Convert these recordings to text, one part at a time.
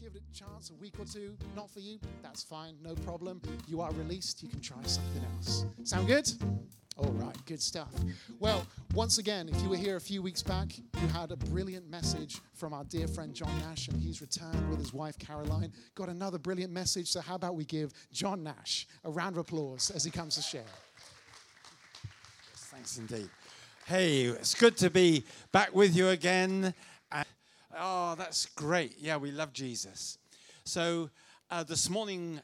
give it a chance, a week or two, not for you, that's fine, no problem. You are released, you can try something else. Sound good? All right, good stuff. Well, once again, if you were here a few weeks back, you had a brilliant message from our dear friend John Nash, and he's returned with his wife Caroline. Got another brilliant message, so how about we give John Nash a round of applause as he comes to share. Yes, thanks indeed. Hey, it's good to be back with you again. Oh, that's great. Yeah, we love Jesus. So this morning,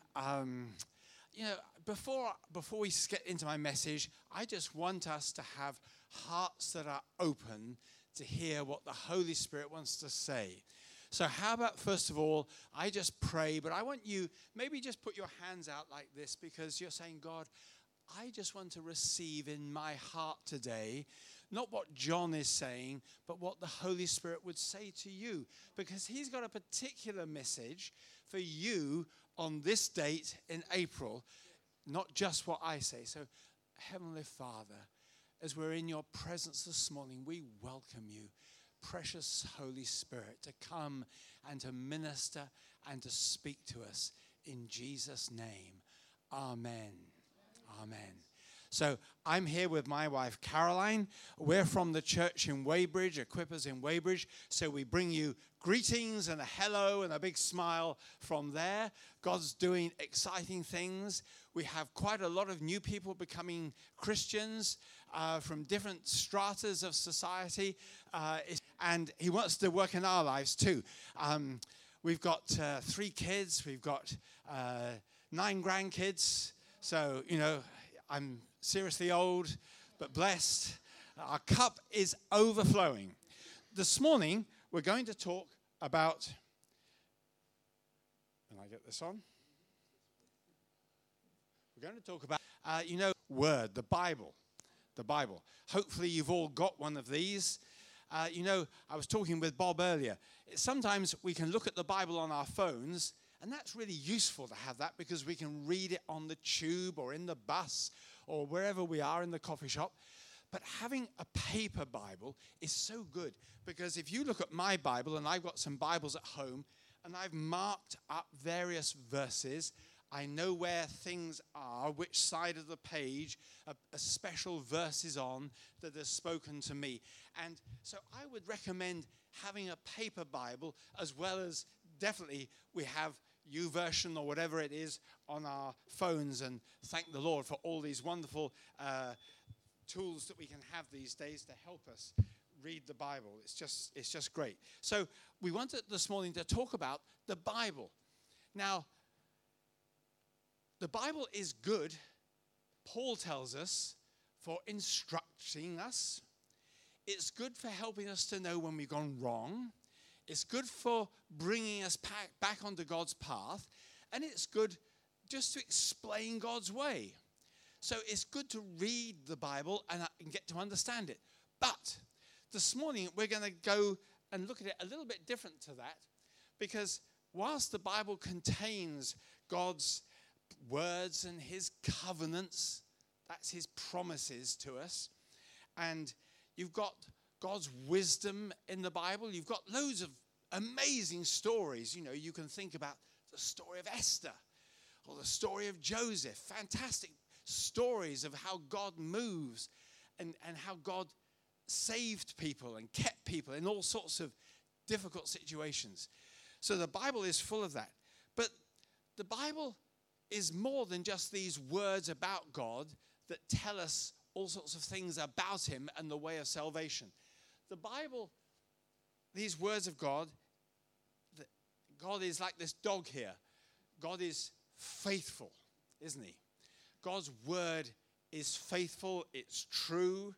before we get into my message, I just want us to have hearts that are open to hear what the Holy Spirit wants to say. So how about, first of all, I just pray, but I want you, maybe just put your hands out like this, because you're saying, God, I just want to receive in my heart today, not what John is saying, but what the Holy Spirit would say to you, because he's got a particular message for you on this date in April, not just what I say. So, Heavenly Father, as we're in your presence this morning, we welcome you, precious Holy Spirit, to come and to minister and to speak to us in Jesus' name. Amen. Amen. So I'm here with my wife, Caroline. We're from the church in Weybridge, Equippers in Weybridge. So we bring you greetings and a hello and a big smile from there. God's doing exciting things. We have quite a lot of new people becoming Christians from different stratas of society. And he wants to work in our lives too. We've got 3 kids. We've got 9 grandkids. So, I'm seriously old, but blessed. Our cup is overflowing. This morning, we're going to talk about... Can I get this on? We're going to talk about, Word, the Bible. The Bible. Hopefully, you've all got one of these. I was talking with Bob earlier. Sometimes we can look at the Bible on our phones, and that's really useful to have that, because we can read it on the tube or in the bus or wherever we are in the coffee shop. But having a paper Bible is so good, because if you look at my Bible, and I've got some Bibles at home, and I've marked up various verses, I know where things are, which side of the page a special verse is on that has spoken to me. And so I would recommend having a paper Bible, as well as definitely we have YouVersion or whatever it is on our phones, and thank the Lord for all these wonderful tools that we can have these days to help us read the Bible. It's just great. So we wanted this morning to talk about the Bible. Now, the Bible is good, Paul tells us, for instructing us. It's good for helping us to know when we've gone wrong. It's good for bringing us back onto God's path. And it's good just to explain God's way. So it's good to read the Bible and get to understand it. But this morning, we're going to go and look at it a little bit different to that. Because whilst the Bible contains God's words and his covenants, that's his promises to us, and you've got God's wisdom in the Bible. You've got loads of amazing stories. You can think about the story of Esther or the story of Joseph. Fantastic stories of how God moves and how God saved people and kept people in all sorts of difficult situations. So the Bible is full of that. But the Bible is more than just these words about God that tell us all sorts of things about him and the way of salvation. The Bible, these words of God is like this dog here. God is faithful, isn't he? God's word is faithful. It's true.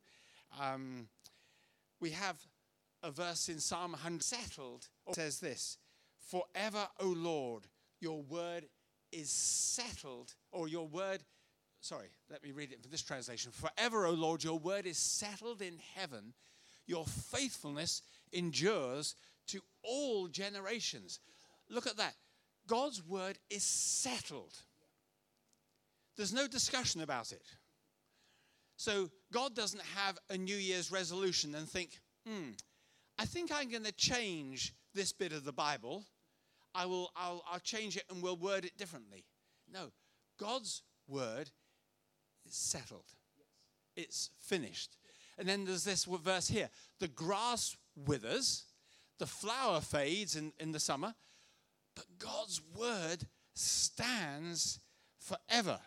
We have a verse in Psalm 100 settled. It says this: "Forever, O Lord, your word is settled," or your word, let me read it for this translation. "Forever, O Lord, your word is settled in heaven. Your faithfulness endures to all generations." Look at that. God's word is settled. There's no discussion about it. So God doesn't have a New Year's resolution and think, I think I'm going to change this bit of the Bible. I'll change it and we'll word it differently. No, God's word is settled. It's finished. And then there's this verse here. The grass withers, the flower fades in the summer, but God's word stands forever.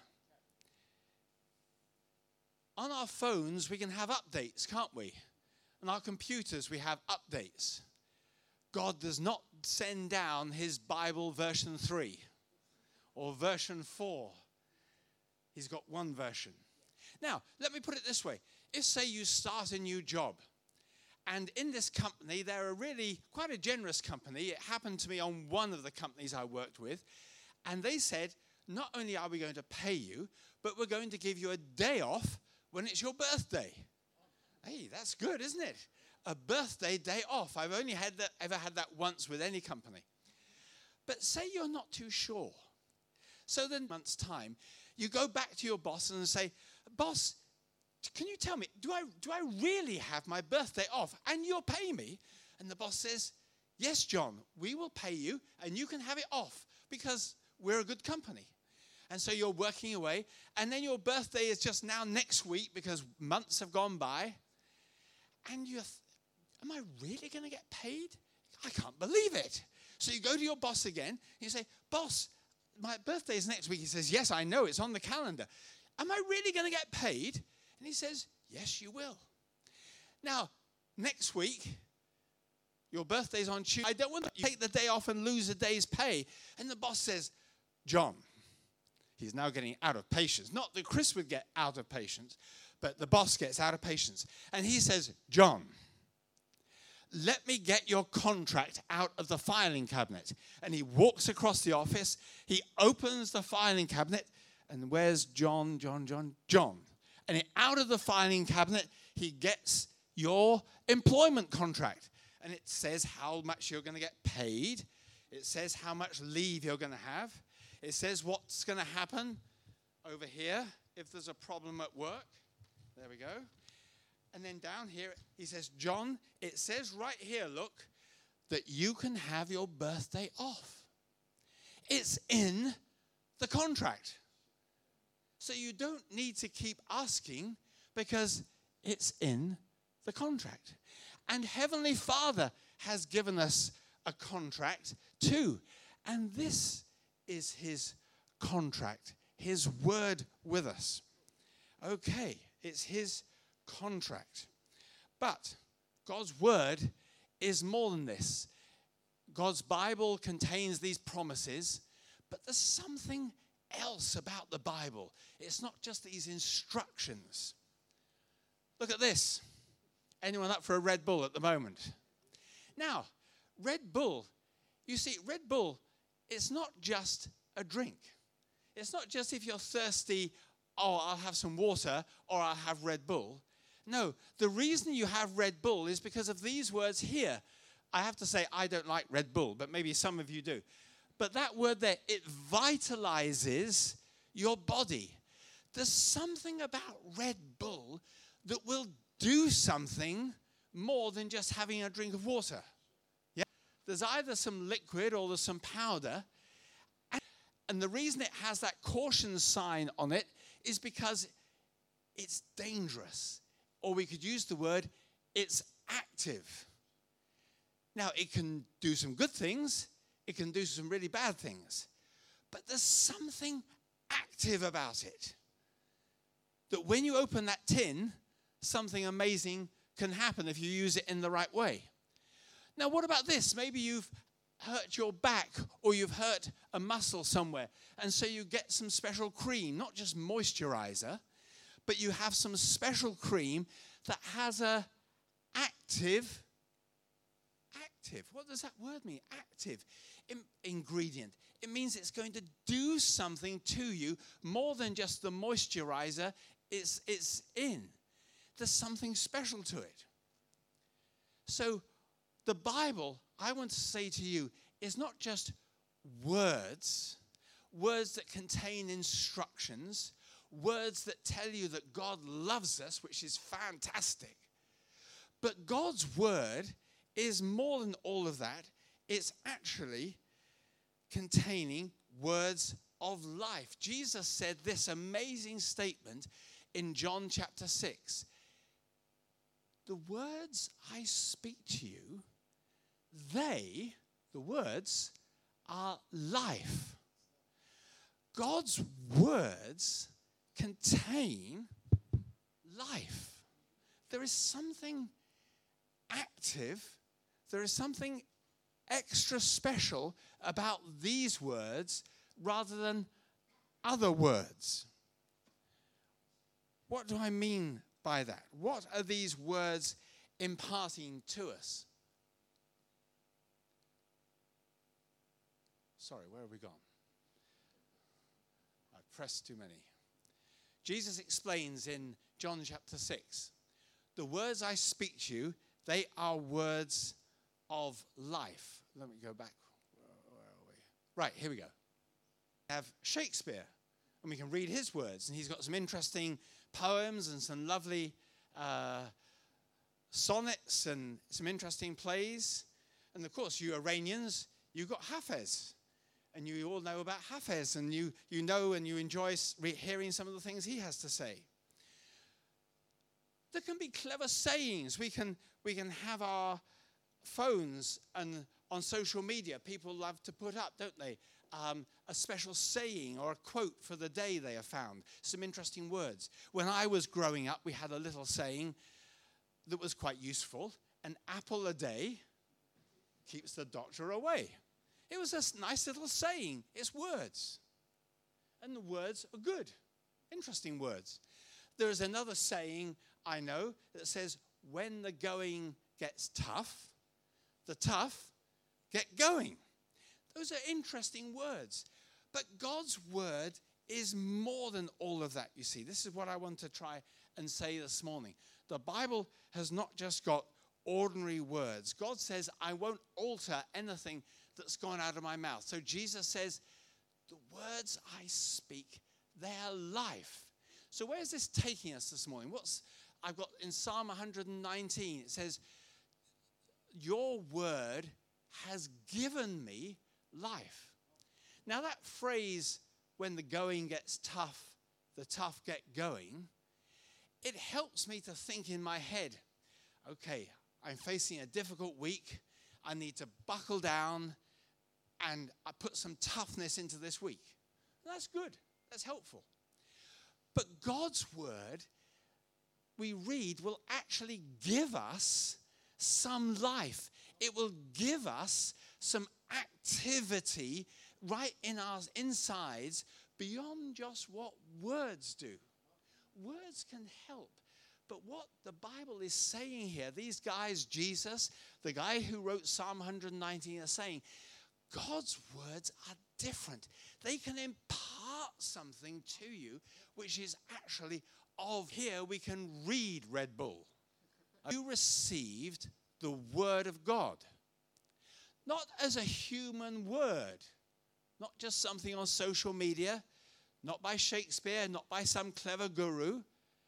On our phones, we can have updates, can't we? On our computers, we have updates. God does not send down his Bible version 3 or version 4. He's got one version. Now, let me put it this way. If, say, you start a new job, and in this company, they're a really quite a generous company. It happened to me on one of the companies I worked with. And they said, not only are we going to pay you, but we're going to give you a day off when it's your birthday. Hey, that's good, isn't it? A birthday day off. I've only ever had that once with any company. But say you're not too sure. So then, month's time, you go back to your boss and say, boss, can you tell me, do I really have my birthday off and you'll pay me? And the boss says, yes, John, we will pay you and you can have it off because we're a good company. And so you're working away, and then your birthday is just now next week because months have gone by. And am I really going to get paid? I can't believe it. So you go to your boss again, and you say, boss, my birthday is next week. He says, yes, I know, it's on the calendar. Am I really going to get paid? And he says, yes, you will. Now, next week, your birthday's on Tuesday. I don't want to take the day off and lose a day's pay. And the boss says, John, he's now getting out of patience. Not that Chris would get out of patience, but the boss gets out of patience. And he says, John, let me get your contract out of the filing cabinet. And he walks across the office. He opens the filing cabinet. And where's John? And out of the filing cabinet, he gets your employment contract. And it says how much you're going to get paid. It says how much leave you're going to have. It says what's going to happen over here if there's a problem at work. There we go. And then down here, he says, John, it says right here, look, that you can have your birthday off. It's in the contract. So you don't need to keep asking because it's in the contract. And Heavenly Father has given us a contract too. And this is his contract, his word with us. Okay, it's his contract. But God's word is more than this. God's Bible contains these promises, but there's something else about the Bible. It's not just these instructions. Look at this. Anyone up for a Red Bull at the moment? Now, Red Bull, you see, Red Bull, it's not just a drink. It's not just if you're thirsty, oh, I'll have some water or I'll have Red Bull. No, the reason you have Red Bull is because of these words here. I have to say, I don't like Red Bull, but maybe some of you do. But that word there, it vitalizes your body. There's something about Red Bull that will do something more than just having a drink of water. Yeah? There's either some liquid or there's some powder. And the reason it has that caution sign on it is because it's dangerous. Or we could use the word, it's active. Now, it can do some good things. It can do some really bad things. But there's something active about it. That when you open that tin, something amazing can happen if you use it in the right way. Now, what about this? Maybe you've hurt your back or you've hurt a muscle somewhere. And so you get some special cream, not just moisturizer, but you have some special cream that has a active, what does that word mean? Active ingredient. It means it's going to do something to you more than just the moisturizer it's in. There's something special to it. So the Bible, I want to say to you, is not just words that contain instructions, words that tell you that God loves us, which is fantastic. But God's word is more than all of that. It's actually containing words of life. Jesus said this amazing statement in John chapter 6. The words I speak to you, the words, are life. God's words contain life. There is something active, there is something extra special about these words rather than other words. What do I mean by that? What are these words imparting to us? Sorry, where have we gone? I pressed too many. Jesus explains in John chapter 6, the words I speak to you, they are words of life. Let me go back. Where are we? Right, here we go. We have Shakespeare, and we can read his words, and he's got some interesting poems and some lovely sonnets and some interesting plays. And of course, you Iranians, you've got Hafez. And you all know about Hafez, and you know and you enjoy hearing some of the things he has to say. There can be clever sayings. We can have our phones and on social media, people love to put up, don't they, a special saying or a quote for the day they have found. Some interesting words. When I was growing up, we had a little saying that was quite useful. An apple a day keeps the doctor away. It was a nice little saying. It's words. And the words are good. Interesting words. There is another saying I know that says, when the going gets tough, the tough get going. Those are interesting words. But God's word is more than all of that, you see. This is what I want to try and say this morning. The Bible has not just got ordinary words. God says, I won't alter anything that's gone out of my mouth. So Jesus says, the words I speak, they are life. So where's this taking us this morning? I've got in Psalm 119, it says, your word has given me life. Now that phrase, when the going gets tough, the tough get going, it helps me to think in my head, okay, I'm facing a difficult week. I need to buckle down and I put some toughness into this week. That's good. That's helpful. But God's word, we read, will actually give us some life. It will give us some activity right in our insides beyond just what words do. Words can help. But what the Bible is saying here, these guys, Jesus, the guy who wrote Psalm 119, are saying, God's words are different. They can impart something to you, which is actually of here we can read Red Bull. You received the word of God, not as a human word, not just something on social media, not by Shakespeare, not by some clever guru,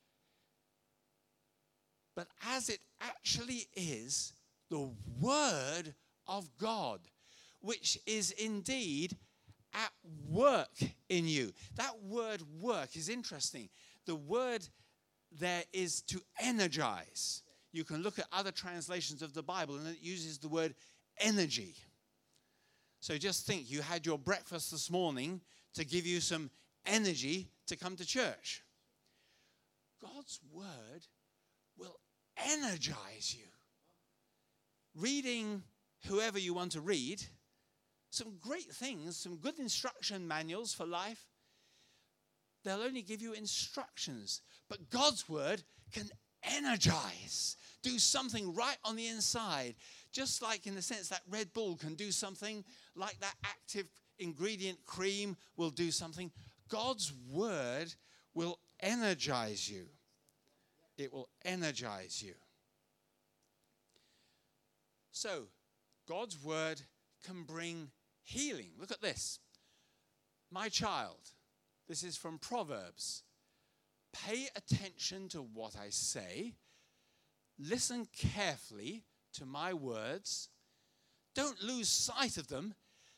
but as it actually is the word of God, which is indeed at work in you. That word work is interesting. The word there is to energize. You can look at other translations of the Bible and it uses the word energy. So just think, you had your breakfast this morning to give you some energy to come to church. God's word will energize you. Reading whoever you want to read, some great things, some good instruction manuals for life. They'll only give you instructions. But God's word can energize, do something right on the inside. Just like in the sense that Red Bull can do something, like that active ingredient cream will do something. God's word will energize you. It will energize you. So, God's word can bring healing. Look at this. My child, this is from Proverbs. Pay attention to what I say. Listen carefully to my words. Don't lose sight of them.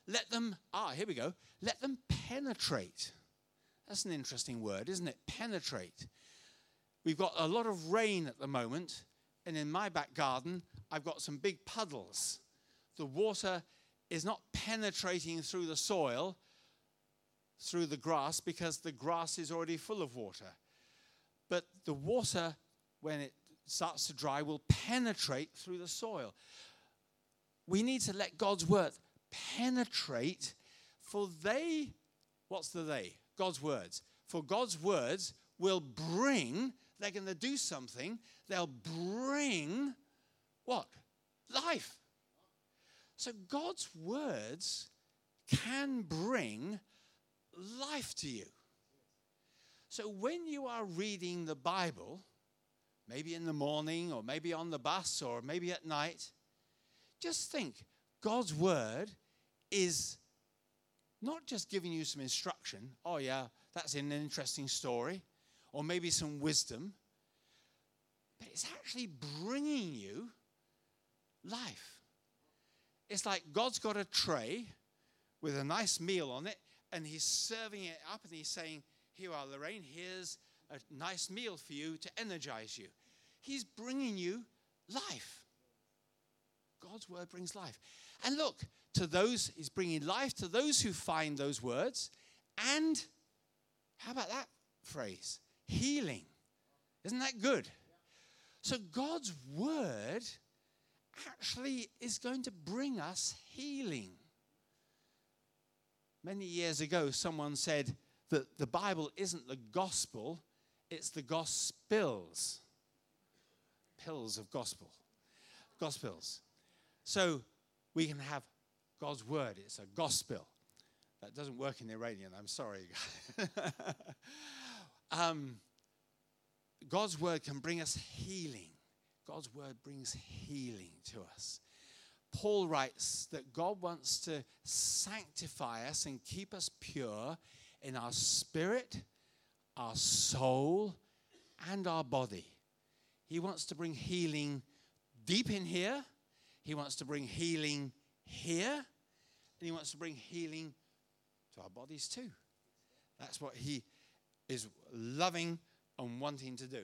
let them, here we go, let them penetrate. That's an interesting word, isn't it? Penetrate. We've got a lot of rain at the moment, and in my back garden, I've got some big puddles. The water is not penetrating through the soil, through the grass, because the grass is already full of water. But the water, when it starts to dry, will penetrate through the soil. We need to let God's word penetrate, for they, what's the they? God's words. For God's words will bring, they're going to do something, they'll bring what? Life. So God's words can bring life to you. So when you are reading the Bible, maybe in the morning or maybe on the bus or maybe at night, just think God's word is not just giving you some instruction. Oh yeah, that's an interesting story. Or maybe some wisdom. But it's actually bringing you life. It's like God's got a tray with a nice meal on it, and he's serving it up, and he's saying, here are, Lorraine, here's a nice meal for you to energize you. He's bringing you life. God's word brings life. And look, to those, he's bringing life to those who find those words. And how about that phrase? Healing. Isn't that good? So God's word actually is going to bring us healing. Many years ago, someone said that the Bible isn't the gospel, it's the gospels. Pills of gospel. Gospels. So we can have God's word. It's a gospel. That doesn't work in Iranian. I'm sorry. God's word can bring us healing. God's word brings healing to us. Paul writes that God wants to sanctify us and keep us pure in our spirit, our soul, and our body. He wants to bring healing deep in here. He wants to bring healing here. And he wants to bring healing to our bodies too. That's what he is loving and wanting to do.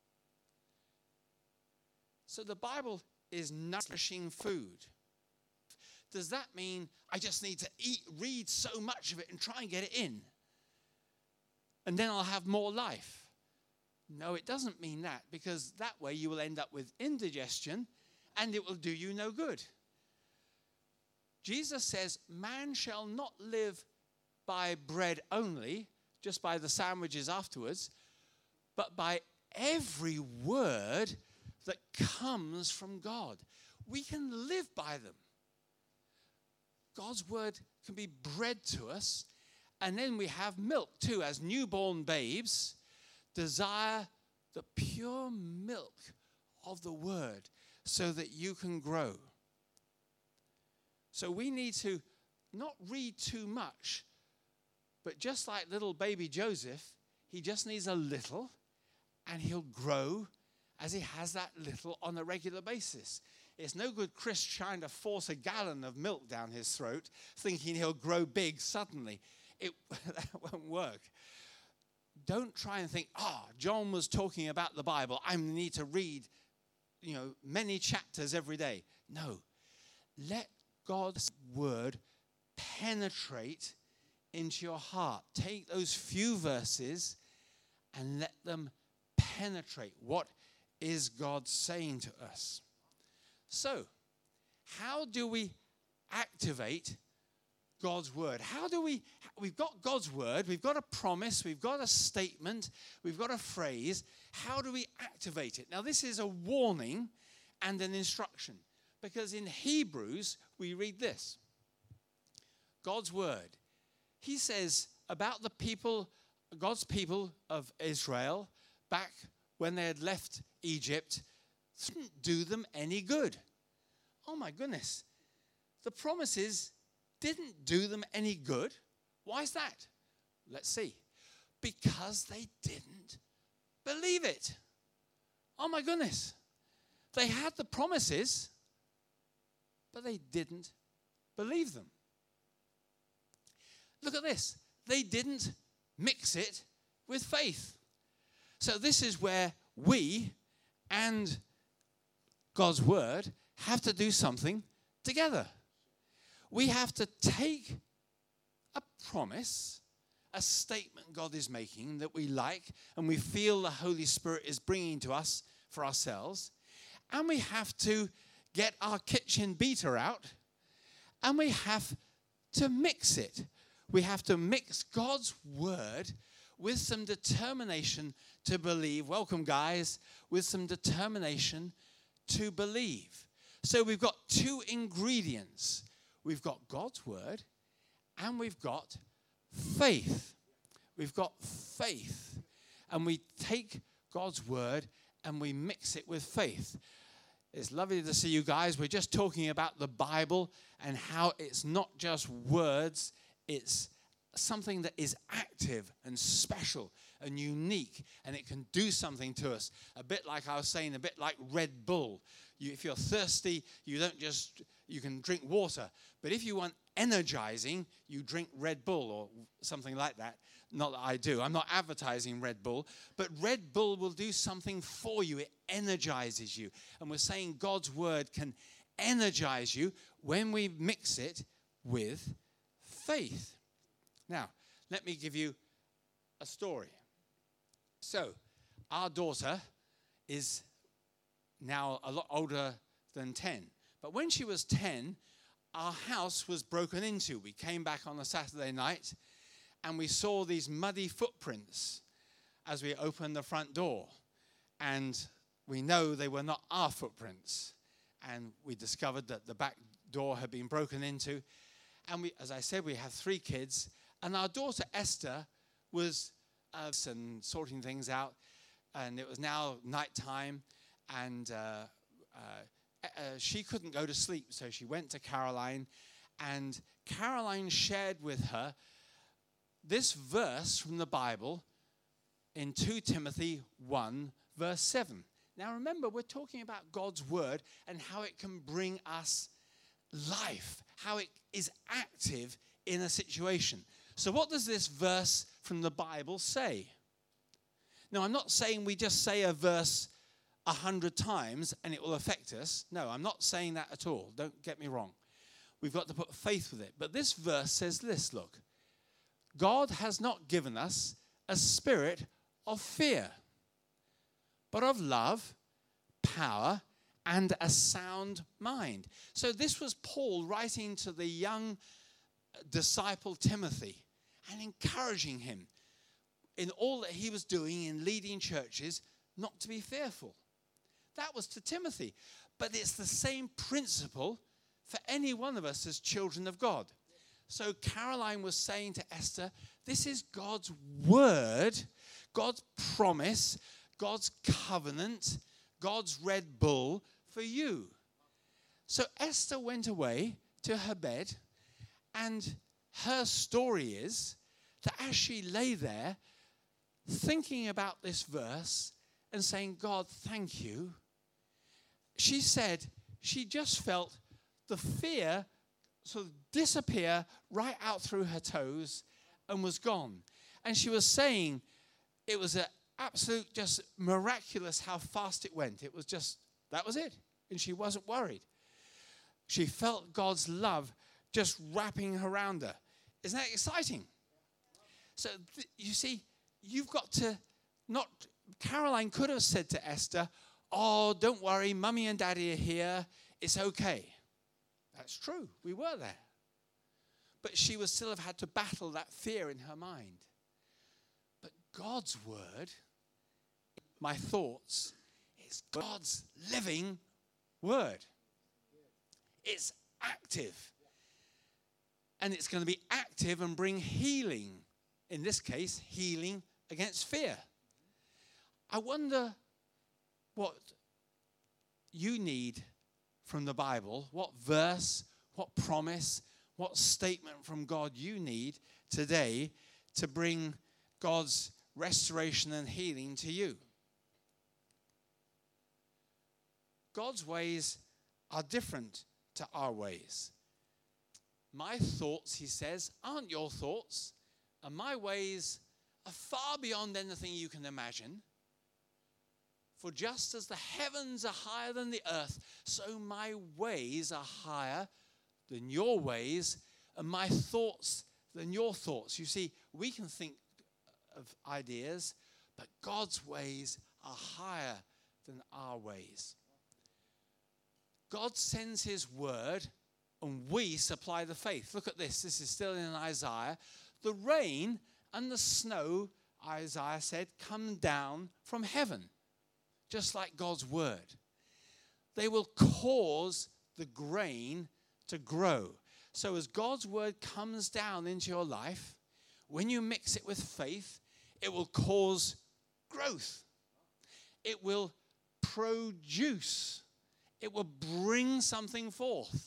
So the Bible is nourishing food. Does that mean I just need to read so much of it and try and get it in? And then I'll have more life? No, it doesn't mean that, because that way you will end up with indigestion and it will do you no good. Jesus says, man shall not live by bread only, just by the sandwiches afterwards, but by every word that comes from God. We can live by them. God's word can be bread to us, and then we have milk too. As newborn babes, desire the pure milk of the word so that you can grow. So we need to not read too much, but just like little baby Joseph, he just needs a little, and he'll grow as he has that little on a regular basis. It's no good Chris trying to force a gallon of milk down his throat, thinking he'll grow big suddenly. That won't work. Don't try and think, John was talking about the Bible. I need to read, many chapters every day. No. Let God's word penetrate into your heart. Take those few verses and let them penetrate. What is God saying to us? So, how do we activate God's word? We've got God's word, we've got a promise, we've got a statement, we've got a phrase. How do we activate it? Now, this is a warning and an instruction, because in Hebrews, we read this. God's word. He says about the people, God's people of Israel, back when they had left Egypt, didn't do them any good. Oh my goodness. The promises didn't do them any good. Why is that? Let's see. Because they didn't believe it. Oh my goodness. They had the promises, but they didn't believe them. look at this. They didn't mix it with faith. So this is where we and God's word have to do something together. We have to take a promise, a statement God is making that we like and we feel the Holy Spirit is bringing to us for ourselves, and we have to get our kitchen beater out and we have to mix it. We have to mix God's word with some determination to believe. Welcome, guys. With some determination to believe. So we've got two ingredients. We've got God's word and we've got faith. We've got faith. And we take God's word and we mix it with faith. It's lovely to see you guys. We're just talking about the Bible and how it's not just words, it's something that is active and special and unique, and it can do something to us. A bit like I was saying, a bit like Red Bull. If you're thirsty, you can drink water. But if you want energizing, you drink Red Bull or something like that. Not that I do. I'm not advertising Red Bull. But Red Bull will do something for you. It energizes you. And we're saying God's word can energize you when we mix it with faith. Now, let me give you a story. So, our daughter is now a lot older than 10. But when she was 10, our house was broken into. We came back on a Saturday night and we saw these muddy footprints as we opened the front door. And we know they were not our footprints. And we discovered that the back door had been broken into. And we, as I said, we have 3 kids. And our daughter Esther was and sorting things out. And it was now nighttime. And she couldn't go to sleep. So she went to Caroline. And Caroline shared with her this verse from the Bible in 2 Timothy 1, verse 7. Now remember, we're talking about God's word and how it can bring us life, how it is active in a situation. So what does this verse from the Bible say? Now, I'm not saying we just say a verse 100 times and it will affect us. No, I'm not saying that at all. Don't get me wrong. We've got to put faith with it. But this verse says this, look. God has not given us a spirit of fear, but of love, power, and a sound mind. So this was Paul writing to the young disciple Timothy and encouraging him in all that he was doing in leading churches not to be fearful. That was to Timothy. But it's the same principle for any one of us as children of God. So Caroline was saying to Esther, this is God's word, God's promise, God's covenant, God's Red Bull for you. So Esther went away to her bed, and her story is that as she lay there thinking about this verse and saying, God, thank you, she said she just felt the fear sort of disappear right out through her toes and was gone. And she was saying it was an absolute just miraculous how fast it went. It was just, that was it. And she wasn't worried. She felt God's love just wrapping around her. Isn't that exciting? So you see, you've got to not, Caroline could have said to Esther, oh, don't worry, Mummy and Daddy are here. It's okay. That's true. We were there. But she would still have had to battle that fear in her mind. But God's word, my thoughts, is God's living word. It's active. And it's going to be active and bring healing. In this case, healing against fear. I wonder what you need from the Bible, what verse, what promise, what statement from God you need today to bring God's restoration and healing to you. God's ways are different to our ways. My thoughts, he says, aren't your thoughts, and my ways are far beyond anything you can imagine. For just as the heavens are higher than the earth, so my ways are higher than your ways, and my thoughts than your thoughts. You see, we can think of ideas, but God's ways are higher than our ways. God sends his word, and we supply the faith. Look at this. This is still in Isaiah. The rain and the snow, Isaiah said, come down from heaven, just like God's word. They will cause the grain to grow. So as God's word comes down into your life, when you mix it with faith, it will cause growth. It will produce. It will bring something forth.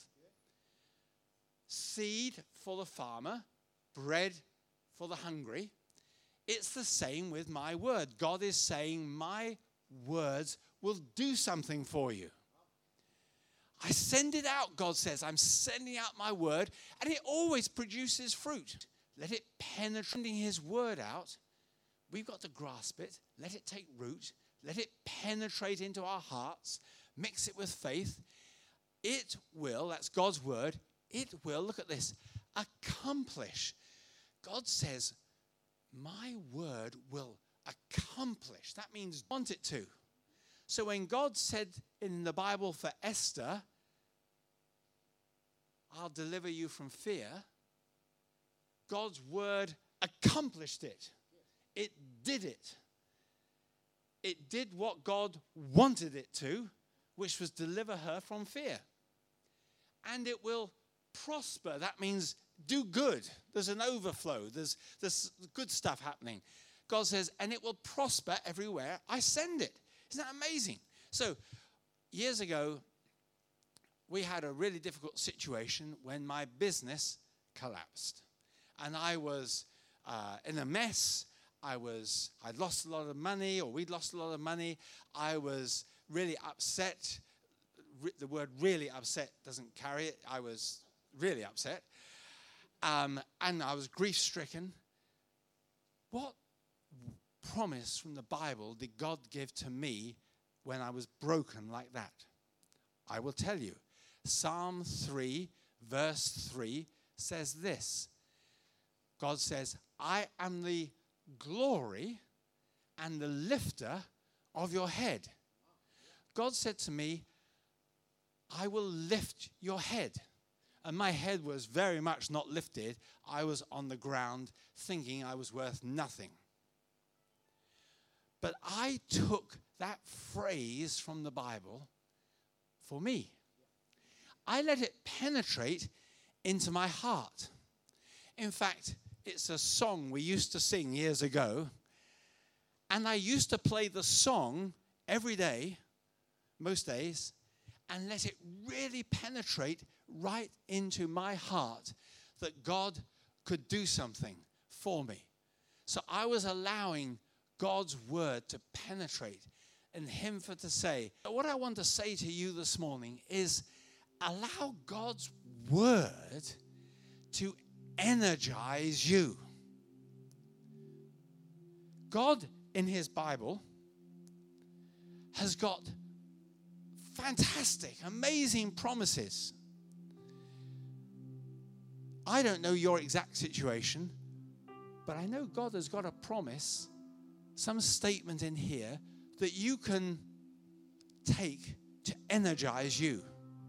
Seed for the farmer, bread for the hungry. It's the same with my word. God is saying my words will do something for you. I send it out, God says. I'm sending out my word, and it always produces fruit. Let it penetrate his word out. We've got to grasp it. Let it take root. Let it penetrate into our hearts. Mix it with faith. It will, that's God's word, it will, look at this, accomplish. God says, my word will accomplish. That means want it to. So when God said in the Bible for Esther, I'll deliver you from fear, God's word accomplished it. It did it. It did what God wanted it to, which was deliver her from fear. And it will prosper. That means do good. There's an overflow. There's good stuff happening. God says, and it will prosper everywhere I send it. Isn't that amazing? So years ago, we had a really difficult situation when my business collapsed. And I was in a mess. I'd lost a lot of money, or we'd lost a lot of money. I was really upset. The word really upset doesn't carry it. I was really upset. And I was grief-stricken. What promise from the Bible did God give to me when I was broken like that? I will tell you. Psalm 3, verse 3 says this. God says, I am the glory and the lifter of your head. God said to me, I will lift your head. And my head was very much not lifted. I was on the ground thinking I was worth nothing. But I took that phrase from the Bible for me. I let it penetrate into my heart. In fact, it's a song we used to sing years ago. And I used to play the song every day, most days, and let it really penetrate right into my heart that God could do something for me. So I was allowing God's word to penetrate and him for to say. What I want to say to you this morning is allow God's word to energize you. God in his Bible has got fantastic, amazing promises. I don't know your exact situation, but I know God has got a promise, some statement in here that you can take to energize you.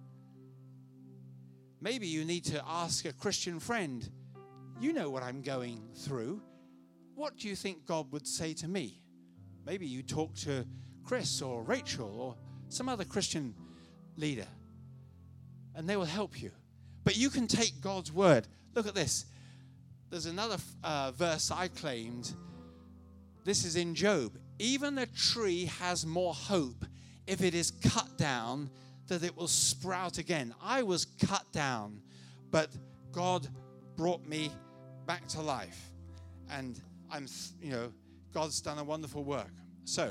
Maybe you need to ask a Christian friend, you know what I'm going through. What do you think God would say to me? Maybe you talk to Chris or Rachel or some other Christian leader, and they will help you. But you can take God's word. Look at this. There's another verse I claimed. This is in Job. Even a tree has more hope if it is cut down, that it will sprout again. I was cut down, but God brought me back to life. And God's done a wonderful work. So,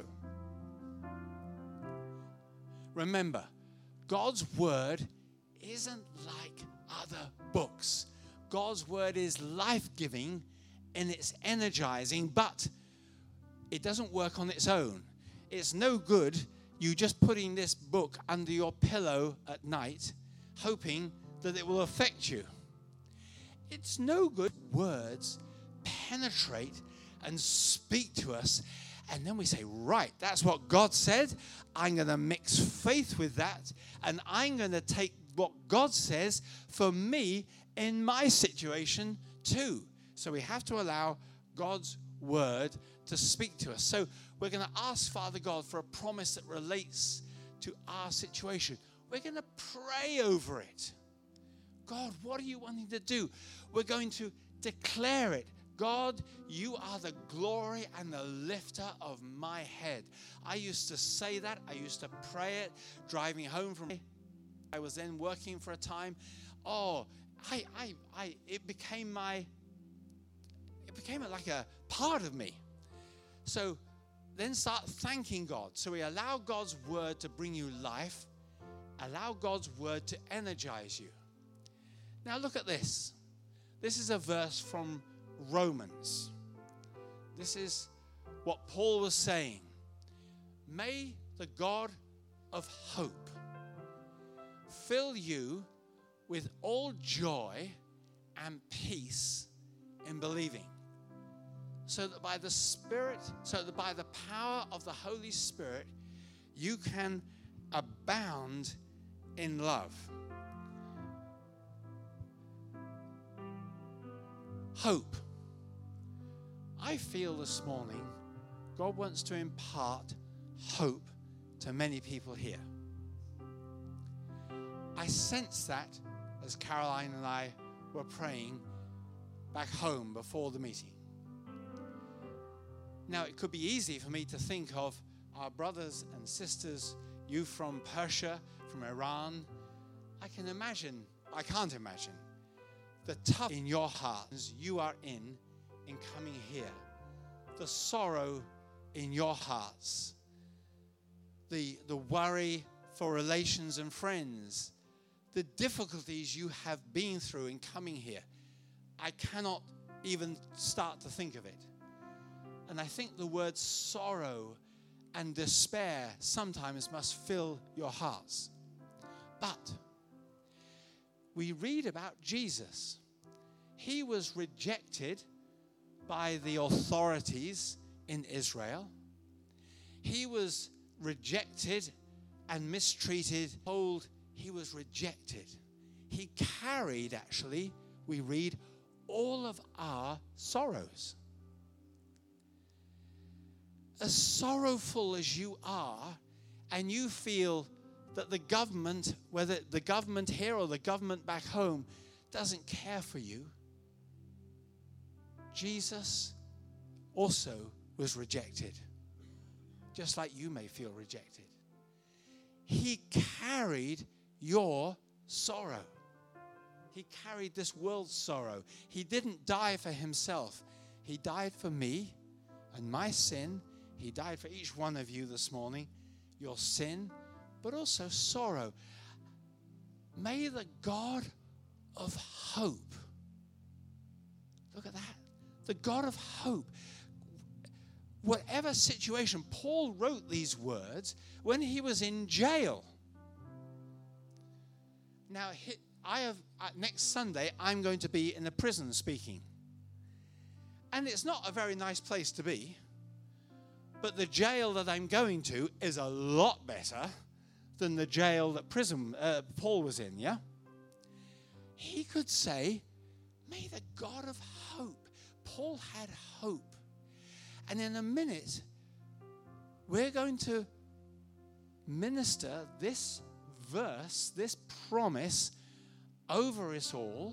remember, God's word isn't like other books. God's word is life-giving and it's energizing, but it doesn't work on its own. It's no good you just putting this book under your pillow at night, hoping that it will affect you. It's no good. Words penetrate and speak to us, and then we say, right, that's what God said. I'm going to mix faith with that, and I'm going to take what God says for me in my situation too. So we have to allow God's word to speak to us. So we're going to ask Father God for a promise that relates to our situation. We're going to pray over it. God, what are you wanting to do? We're going to declare it. God, you are the glory and the lifter of my head. I used to say that. I used to pray it driving home from. I was then working for a time. It became like a part of me. So then start thanking God. So we allow God's word to bring you life. Allow God's word to energize you. Now look at this. This is a verse from Romans. This is what Paul was saying. May the God of hope fill you with all joy and peace in believing, so that by the power of the Holy Spirit, you can abound in love. Hope. I feel this morning God wants to impart hope to many people here. I sense that as Caroline and I were praying back home before the meeting. Now, it could be easy for me to think of our brothers and sisters, you from Persia, from Iran. I can't imagine the tough in your hearts you are in coming here. The sorrow in your hearts. The worry for relations and friends. The difficulties you have been through in coming here. I cannot even start to think of it. And I think the word sorrow and despair sometimes must fill your hearts. But we read about Jesus. He was rejected by the authorities in Israel. He was rejected and mistreated. He was rejected. He carried, actually, we read, all of our sorrows. As sorrowful as you are, and you feel that the government, whether the government here or the government back home, doesn't care for you, Jesus also was rejected, just like you may feel rejected. He carried your sorrow. He carried this world's sorrow. He didn't die for himself. He died for me and my sin. He died for each one of you this morning, your sin, but also sorrow. May the God of hope, look at that, the God of hope, whatever situation, Paul wrote these words when he was in jail. Now, next Sunday, I'm going to be in a prison speaking. And it's not a very nice place to be. But the jail that I'm going to is a lot better than the jail that Paul was in, yeah? He could say, may the God of hope. Paul had hope. And in a minute, we're going to minister this verse, this promise over us all,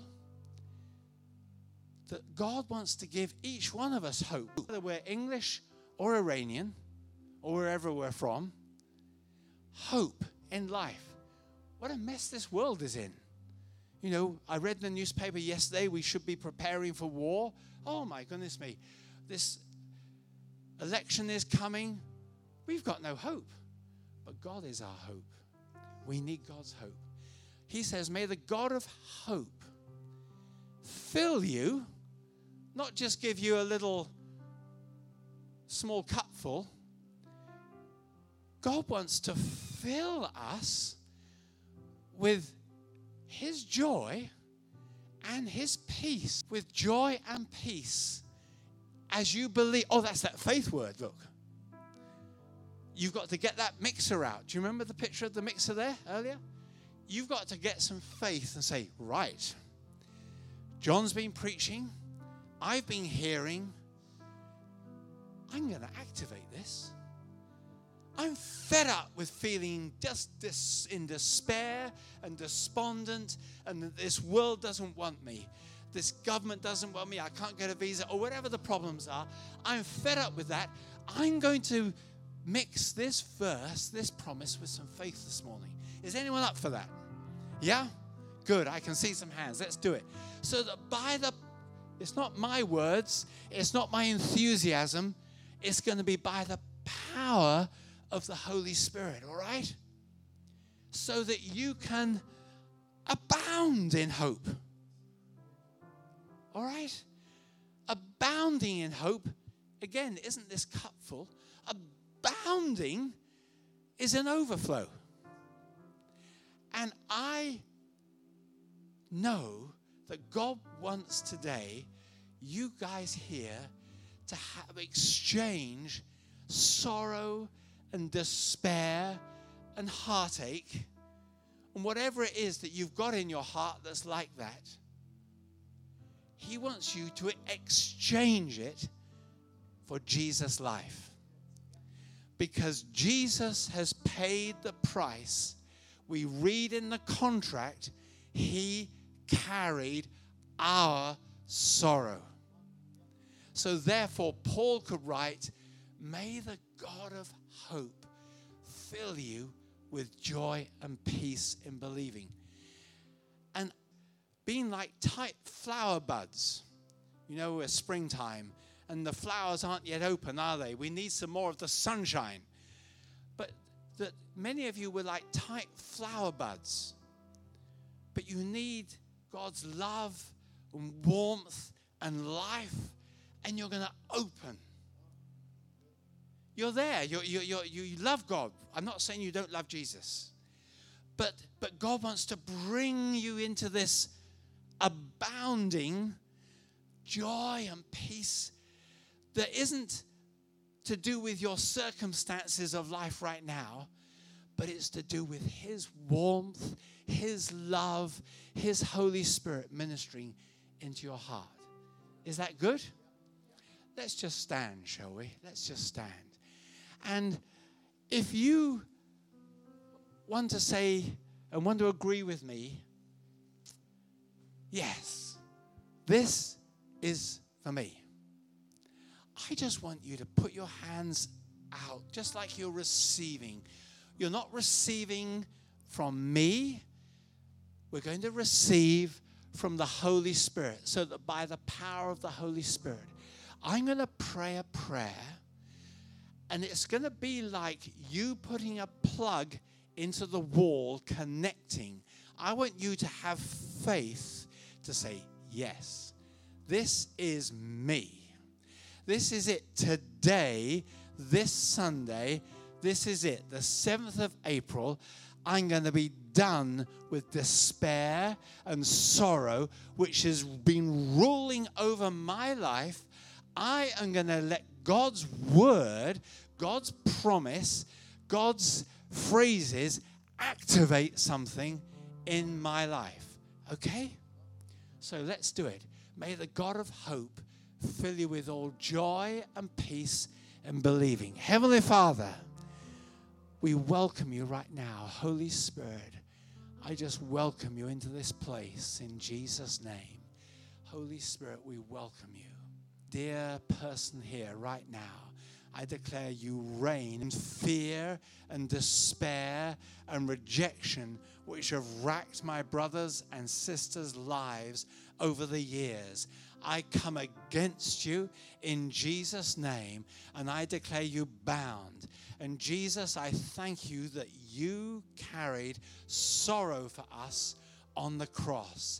that God wants to give each one of us hope. Whether we're English or Iranian, or wherever we're from, hope in life. What a mess this world is in. You know, I read in the newspaper yesterday we should be preparing for war. Oh my goodness me. This election is coming. We've got no hope. But God is our hope. We need God's hope. He says, may the God of hope fill you, not just give you a little small cupful. God wants to fill us with his joy and his peace. With joy and peace as you believe. Oh, that's that faith word, look. You've got to get that mixer out. Do you remember the picture of the mixer there earlier? You've got to get some faith and say, right, John's been preaching. I've been hearing. I'm going to activate this. I'm fed up with feeling just this in despair and despondent, and that this world doesn't want me. This government doesn't want me. I can't get a visa, or whatever the problems are. I'm fed up with that. I'm going to mix this verse, this promise, with some faith this morning. Is anyone up for that? Yeah? Good. I can see some hands. Let's do it. So that it's not my words, it's not my enthusiasm, it's going to be by the power of the Holy Spirit, all right? So that you can abound in hope. All right? Abounding in hope, again, isn't this cupful? Abounding is an overflow. And I know that God wants today you guys here to have exchange sorrow and despair and heartache and whatever it is that you've got in your heart that's like that. He wants you to exchange it for Jesus' life. Because Jesus has paid the price. We read in the contract, he carried our sorrow. So therefore, Paul could write, may the God of hope fill you with joy and peace in believing. And being like tight flower buds. You know, it's springtime and the flowers aren't yet open, are they? We need some more of the sunshine. But that many of you were like tight flower buds. But you need God's love and warmth and life, and you're going to open. You're there. You love God. I'm not saying you don't love Jesus. But God wants to bring you into this abounding joy and peace that isn't to do with your circumstances of life right now, but it's to do with his warmth, his love, his Holy Spirit ministering into your heart. Is that good? Let's just stand, shall we? Let's just stand. And if you want to say and want to agree with me, yes, this is for me. I just want you to put your hands out, just like you're receiving. You're not receiving from me. We're going to receive from the Holy Spirit, so that by the power of the Holy Spirit, I'm going to pray a prayer, and it's going to be like you putting a plug into the wall, connecting. I want you to have faith to say, yes, this is me. This is it today, this Sunday. This is it, the 7th of April. I'm going to be done with despair and sorrow, which has been ruling over my life. I am going to let God's word, God's promise, God's phrases activate something in my life. Okay? So let's do it. May the God of hope fill you with all joy and peace and believing. Heavenly Father, we welcome you right now. Holy Spirit, I just welcome you into this place in Jesus' name. Holy Spirit, we welcome you. Dear person here right now, I declare you reign in fear and despair and rejection, which have racked my brothers and sisters' lives over the years. I come against you in Jesus' name, and I declare you bound. And Jesus, I thank you that you carried sorrow for us on the cross.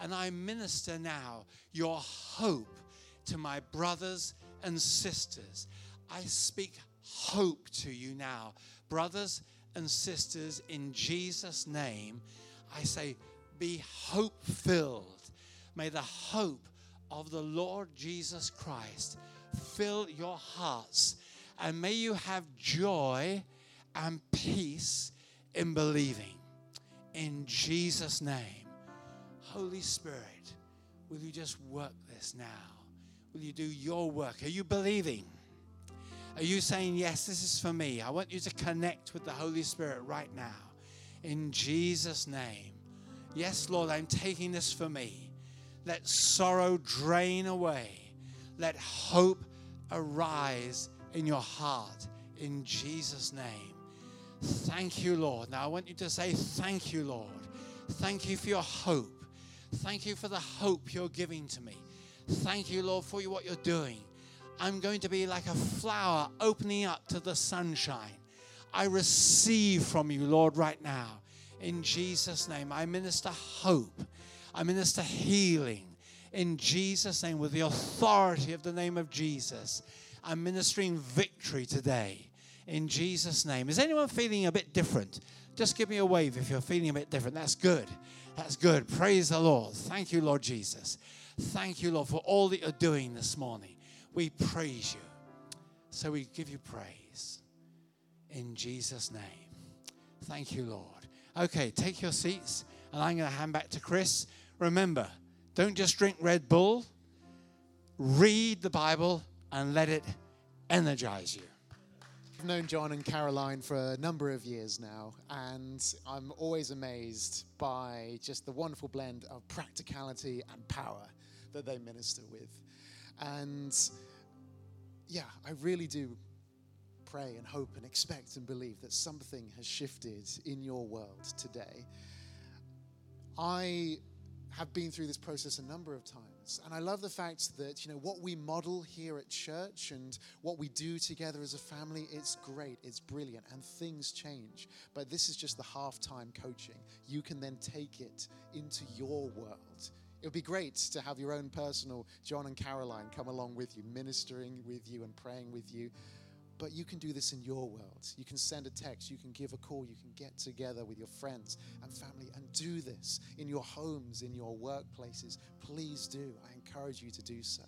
And I minister now your hope to my brothers and sisters. I speak hope to you now. Brothers and sisters, in Jesus' name, I say, be hope-filled. May the hope of the Lord Jesus Christ fill your hearts. And may you have joy and peace in believing. In Jesus' name. Holy Spirit, will you just work this now? Will you do your work? Are you believing? Are you saying, yes, this is for me? I want you to connect with the Holy Spirit right now. In Jesus' name. Yes, Lord, I'm taking this for me. Let sorrow drain away. Let hope arise in your heart. In Jesus' name. Thank you, Lord. Now I want you to say, thank you, Lord. Thank you for your hope. Thank you for the hope you're giving to me. Thank you, Lord, for what you're doing. I'm going to be like a flower opening up to the sunshine. I receive from you, Lord, right now. In Jesus' name, I minister hope. I minister healing. In Jesus' name, with the authority of the name of Jesus, I'm ministering victory today. In Jesus' name. Is anyone feeling a bit different? Just give me a wave if you're feeling a bit different. That's good. That's good. Praise the Lord. Thank you, Lord Jesus. Thank you, Lord, for all that you're doing this morning. We praise you. So we give you praise. In Jesus' name. Thank you, Lord. Okay, take your seats, and I'm going to hand back to Chris. Remember, don't just drink Red Bull. Read the Bible and let it energize you. I've known John and Caroline for a number of years now, and I'm always amazed by just the wonderful blend of practicality and power that they minister with. And yeah, I really do pray and hope and expect and believe that something has shifted in your world today. I have been through this process a number of times, and I love the fact that, what we model here at church and what we do together as a family, it's great, it's brilliant, and things change. But this is just the half-time coaching. You can then take it into your world. It would be great to have your own personal John and Caroline come along with you, ministering with you and praying with you. But you can do this in your world. You can send a text, you can give a call, you can get together with your friends and family and do this in your homes, in your workplaces. Please do. I encourage you to do so.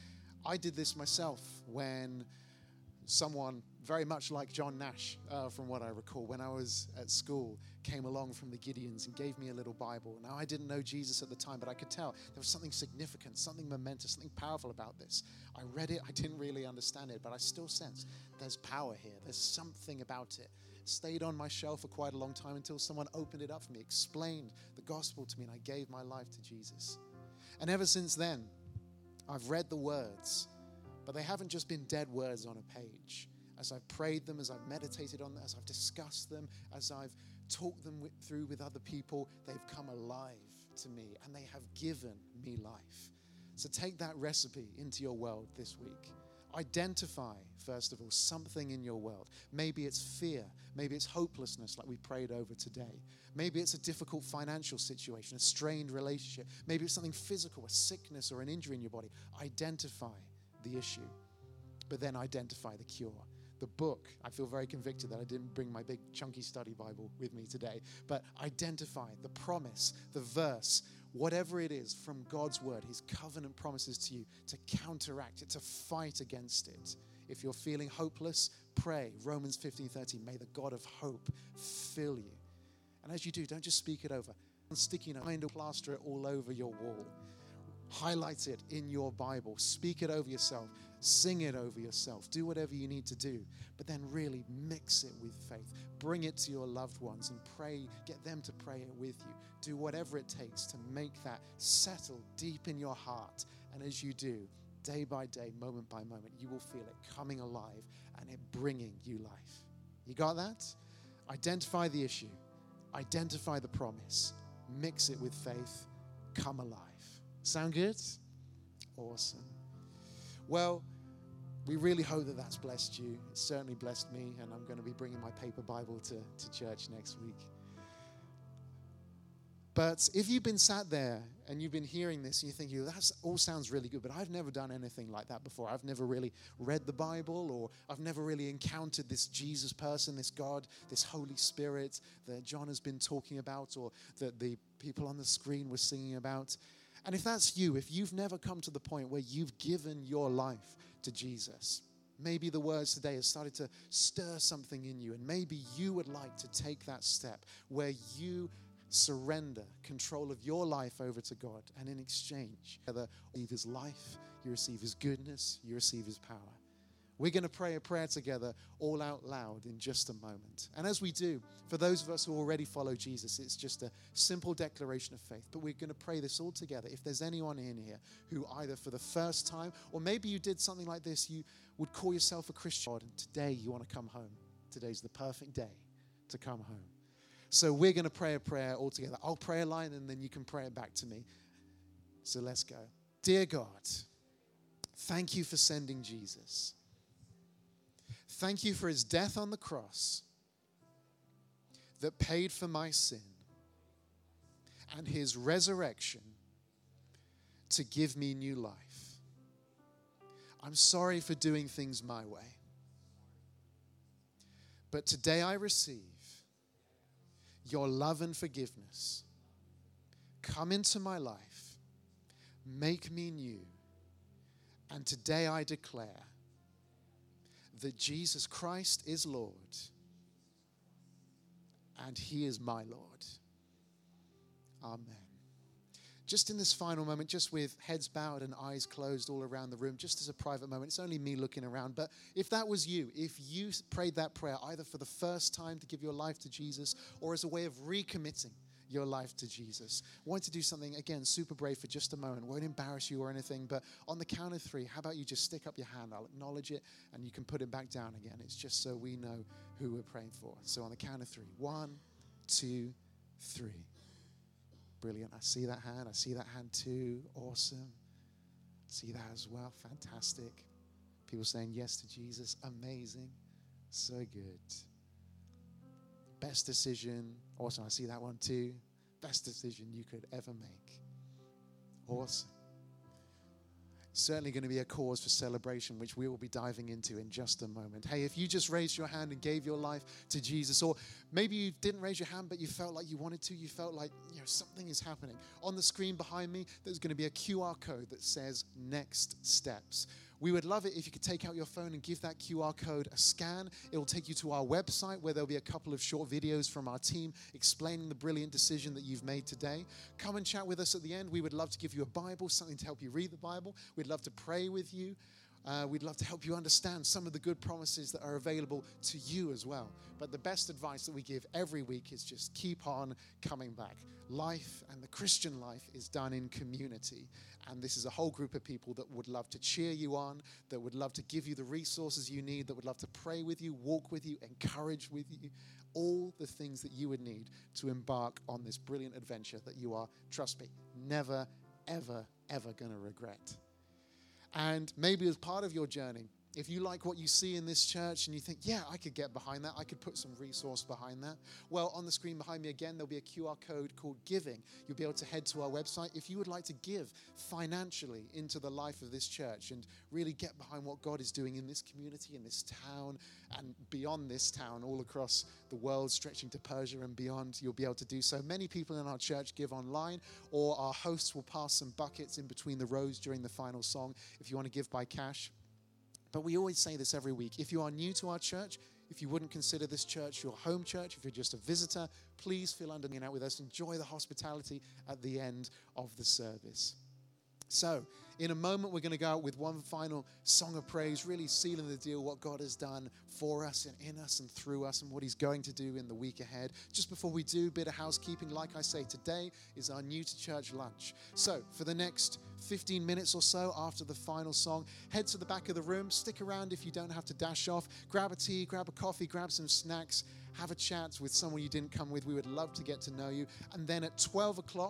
I did this myself when someone very much like John Nash, from what I recall, when I was at school, came along from the Gideons and gave me a little Bible. Now, I didn't know Jesus at the time, but I could tell there was something significant, something momentous, something powerful about this. I read it, I didn't really understand it, but I still sensed there's power here. There's something about it. It stayed on my shelf for quite a long time until someone opened it up for me, explained the gospel to me, and I gave my life to Jesus. And ever since then, I've read the words, but they haven't just been dead words on a page. As I've prayed them, as I've meditated on them, as I've discussed them, as I've talked them through with other people, they've come alive to me and they have given me life. So take that recipe into your world this week. Identify, first of all, something in your world. Maybe it's fear. Maybe it's hopelessness like we prayed over today. Maybe it's a difficult financial situation, a strained relationship. Maybe it's something physical, a sickness or an injury in your body. Identify the issue, but then identify the cure. The book, I feel very convicted that I didn't bring my big chunky study Bible with me today, but identify the promise, the verse, whatever it is from God's word, his covenant promises to you to counteract it, to fight against it. If you're feeling hopeless, pray. Romans 15:13, may the God of hope fill you. And as you do, don't just speak it over. Sticky note, plaster it all over your wall. Highlight it in your Bible. Speak it over yourself. Sing it over yourself. Do whatever you need to do. But then really mix it with faith. Bring it to your loved ones and pray. Get them to pray it with you. Do whatever it takes to make that settle deep in your heart. And as you do, day by day, moment by moment, you will feel it coming alive and it bringing you life. You got that? Identify the issue. Identify the promise. Mix it with faith. Come alive. Sound good? Awesome. Well, we really hope that that's blessed you. It's certainly blessed me, and I'm going to be bringing my paper Bible to church next week. But if you've been sat there and you've been hearing this and you think, that all sounds really good, but I've never done anything like that before. I've never really read the Bible, or I've never really encountered this Jesus person, this God, this Holy Spirit that John has been talking about, or that the people on the screen were singing about. And if that's you, if you've never come to the point where you've given your life to Jesus, maybe the words today have started to stir something in you, and maybe you would like to take that step where you surrender control of your life over to God, and in exchange, you receive his life, you receive his goodness, you receive his power. We're going to pray a prayer together all out loud in just a moment. And as we do, for those of us who already follow Jesus, it's just a simple declaration of faith. But we're going to pray this all together. If there's anyone in here who either for the first time, or maybe you did something like this, you would call yourself a Christian, and today you want to come home. Today's the perfect day to come home. So we're going to pray a prayer all together. I'll pray a line and then you can pray it back to me. So let's go. Dear God, thank you for sending Jesus. Thank you for his death on the cross that paid for my sin, and his resurrection to give me new life. I'm sorry for doing things my way, but today I receive your love and forgiveness. Come into my life, make me new, and today I declare that Jesus Christ is Lord, and he is my Lord. Amen. Just in this final moment, just with heads bowed and eyes closed all around the room, just as a private moment, it's only me looking around, but if that was you, if you prayed that prayer either for the first time to give your life to Jesus or as a way of recommitting your life to Jesus, I want to do something, again, super brave for just a moment. Won't embarrass you or anything, but on the count of 3, how about you just stick up your hand? I'll acknowledge it, and you can put it back down again. It's just so we know who we're praying for. So on the count of 3, 1, 2, 3. Brilliant. I see that hand. I see that hand too. Awesome. See that as well. Fantastic. People saying yes to Jesus. Amazing. So good. Best decision. Awesome. I see that one too. Best decision you could ever make. Awesome. Certainly going to be a cause for celebration, which we will be diving into in just a moment. Hey, if you just raised your hand and gave your life to Jesus, or maybe you didn't raise your hand, but you felt like you wanted to, you felt like, something is happening. On the screen behind me, there's going to be a QR code that says Next Steps. We would love it if you could take out your phone and give that QR code a scan. It will take you to our website where there'll be a couple of short videos from our team explaining the brilliant decision that you've made today. Come and chat with us at the end. We would love to give you a Bible, something to help you read the Bible. We'd love to pray with you. We'd love to help you understand some of the good promises that are available to you as well. But the best advice that we give every week is just keep on coming back. Life and the Christian life is done in community. And this is a whole group of people that would love to cheer you on, that would love to give you the resources you need, that would love to pray with you, walk with you, encourage with you, all the things that you would need to embark on this brilliant adventure that you are, trust me, never, ever, ever going to regret. And maybe as part of your journey, if you like what you see in this church and you think, yeah, I could get behind that, I could put some resource behind that. Well, on the screen behind me again, there'll be a QR code called Giving. You'll be able to head to our website if you would like to give financially into the life of this church and really get behind what God is doing in this community, in this town, and beyond this town, all across the world, stretching to Persia and beyond. You'll be able to do so. Many people in our church give online, or our hosts will pass some buckets in between the rows during the final song if you want to give by cash. But we always say this every week. If you are new to our church, if you wouldn't consider this church your home church, if you're just a visitor, please feel under hanging out with us. Enjoy the hospitality at the end of the service. So, in a moment, we're going to go out with one final song of praise, really sealing the deal, what God has done for us and in us and through us and what he's going to do in the week ahead. Just before we do, a bit of housekeeping. Like I say, today is our new to church lunch. So for the next 15 minutes or so after the final song, head to the back of the room. Stick around if you don't have to dash off. Grab a tea, grab a coffee, grab some snacks. Have a chat with someone you didn't come with. We would love to get to know you. And then at 12 o'clock,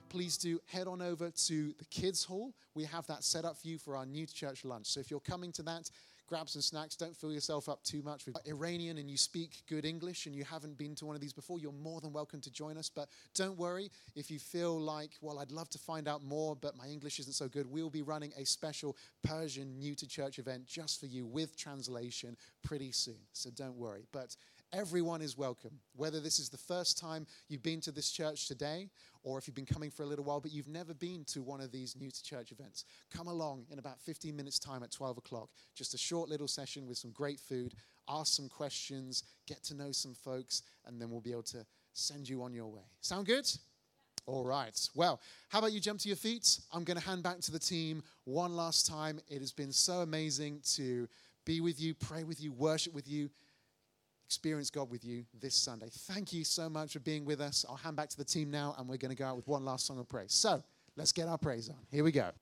please do head on over to the kids' hall. We have that set up for you for our new to church lunch. So if you're coming to that, grab some snacks. Don't fill yourself up too much. We've got Iranian and you speak good English and you haven't been to one of these before, you're more than welcome to join us. But don't worry if you feel like, well, I'd love to find out more, but my English isn't so good. We'll be running a special Persian new to church event just for you with translation pretty soon. So don't worry. But everyone is welcome, whether this is the first time you've been to this church today or if you've been coming for a little while but you've never been to one of these new to church events. Come along in about 15 minutes time at 12 o'clock. Just a short little session with some great food. Ask some questions, get to know some folks, and then we'll be able to send you on your way. Sound good? All right. Well, how about you jump to your feet? I'm going to hand back to the team one last time. It has been so amazing to be with you, pray with you, worship with you, experience God with you this Sunday. Thank you so much for being with us. I'll hand back to the team now, and we're going to go out with one last song of praise. So let's get our praise on. Here we go.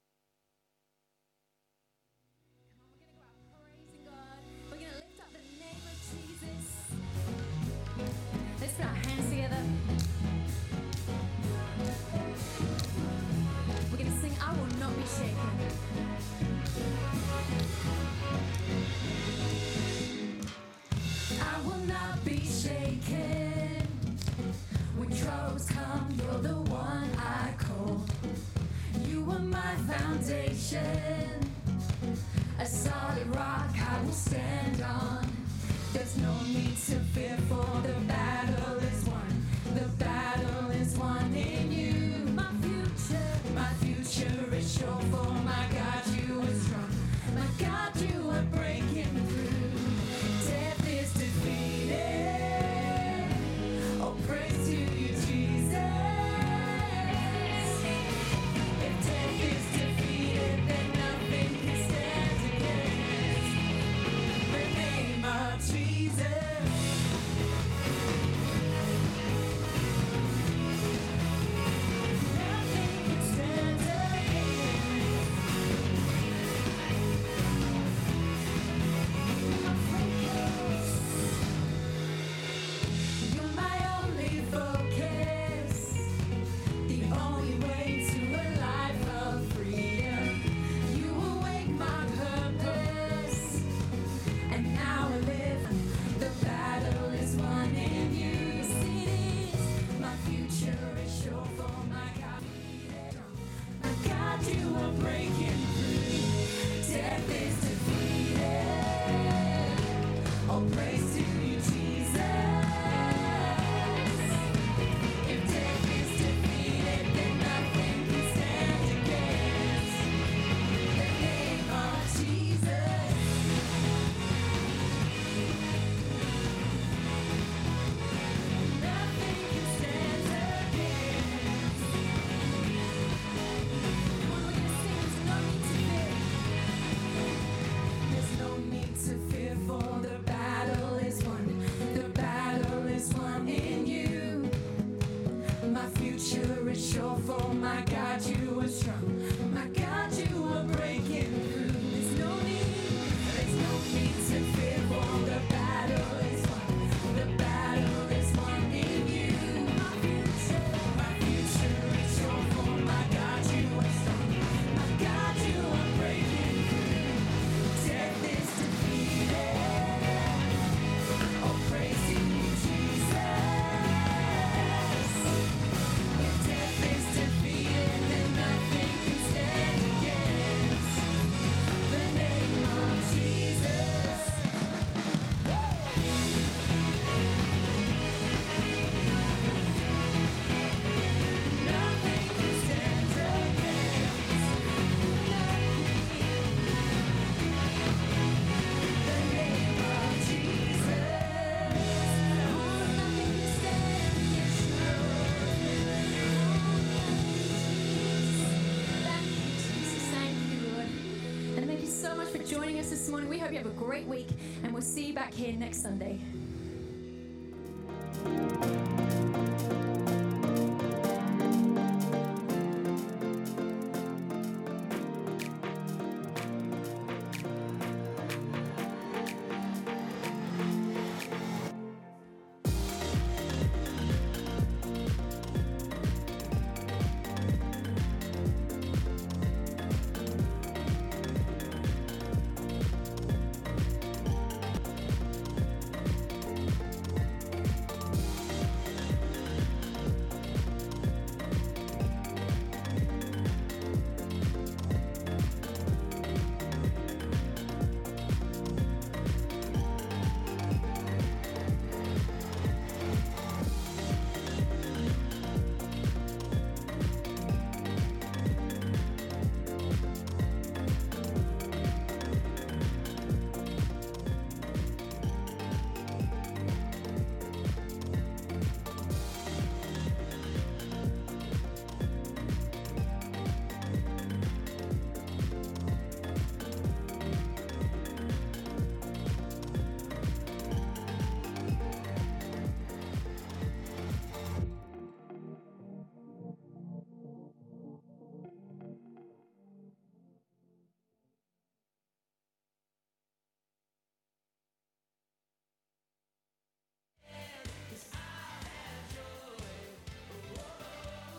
We're going to go out praising God. We're going to lift up the name of Jesus. Let's put our hands together. We're going to sing, I Will Not Be Shaken. I will not be shaken. When troubles come, you're the one I call. You are my foundation, a solid rock I will stand on. There's no need to fear, for the battle is won. The battle is won in you. My future is sure, for my God you are strong. My God you are breaking through. Death is defeated. Oh, praise to you, Jesus. If death is defeated, then nothing can stand against the name of Jesus. Nothing can stand against. You're my only focus, the only way to a life of freedom. You awake my purpose, and now I live. The battle is won in you. Yes, it is. My future is sure, for my God. My God, you are breaking through. Death is defeated. Oh, praise to you, Jesus. If death is defeated, then nothing can stand against the name of Jesus. Nothing can stand against. Come on, we're gonna sing. There's no need to fear, for the battle is won. The battle is won in you. My future is sure, for my God you are strong. My God you are breaking through. There's no need to fear, for the battle is won. The battle is won in you. My future is sure, for my God you are strong. My God you are breaking through. Death is defeated. Oh, praise to you, Jesus. If death is defeated, then nothing can stand against the name of Jesus. Nothing can stand against the name of Jesus. Nothing can stand against Thank you, Jesus. Thank you, Lord. And thank you so much for joining us this morning. We hope you have a great week, and we'll see you back here next Sunday.